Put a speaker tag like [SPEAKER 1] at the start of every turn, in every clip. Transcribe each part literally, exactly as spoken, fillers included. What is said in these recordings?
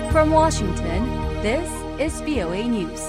[SPEAKER 1] From Washington, this is V O A News.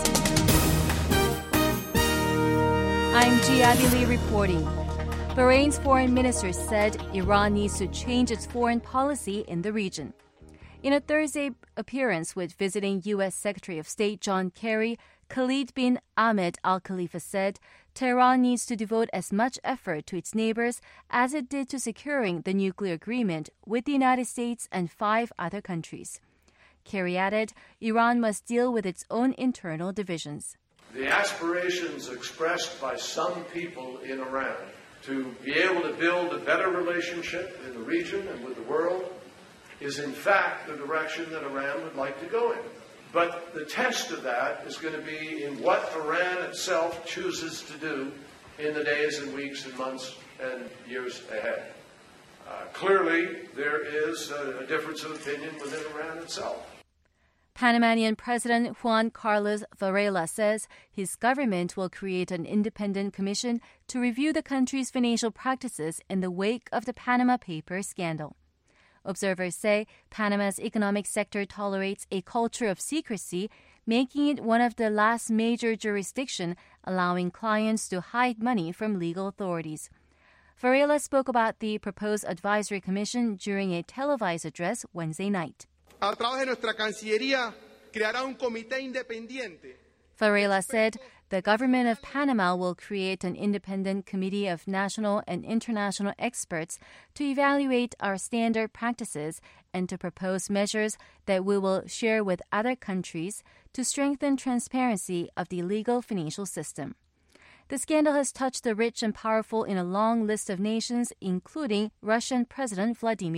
[SPEAKER 1] I'm Jiabi Lee reporting. Bahrain's foreign minister said Iran needs to change its foreign policy in the region. In a Thursday appearance with visiting U S. Secretary of State John Kerry, Khalid bin Ahmed Al Khalifa said Tehran needs to devote as much effort to its neighbors as it did to securing the nuclear agreement with the United States and five other countries. Kerry added, Iran must deal with its own internal divisions.
[SPEAKER 2] The aspirations expressed by some people in Iran to be able to build a better relationship in the region and with the world is in fact the direction that Iran would like to go in. But the test of that is going to be in what Iran itself chooses to do in the days and weeks and months and years ahead. Uh, clearly, there is a, a difference of opinion within Iran itself.
[SPEAKER 1] Panamanian President Juan Carlos Varela says his government will create an independent commission to review the country's financial practices in the wake of the Panama Papers scandal. Observers say Panama's economic sector tolerates a culture of secrecy, making it one of the last major jurisdictions allowing clients to hide money from legal authorities. Varela spoke about the proposed advisory commission during a televised address Wednesday night.
[SPEAKER 3] A través de nuestra Cancillería creará un comité independiente.
[SPEAKER 1] Varela said the government of Panama will create an independent committee of national and international experts to evaluate our standard practices and to propose measures that we will share with other countries to strengthen transparency of the legal financial system. The scandal has touched the rich and powerful in a long list of nations, including Russian President Vladimir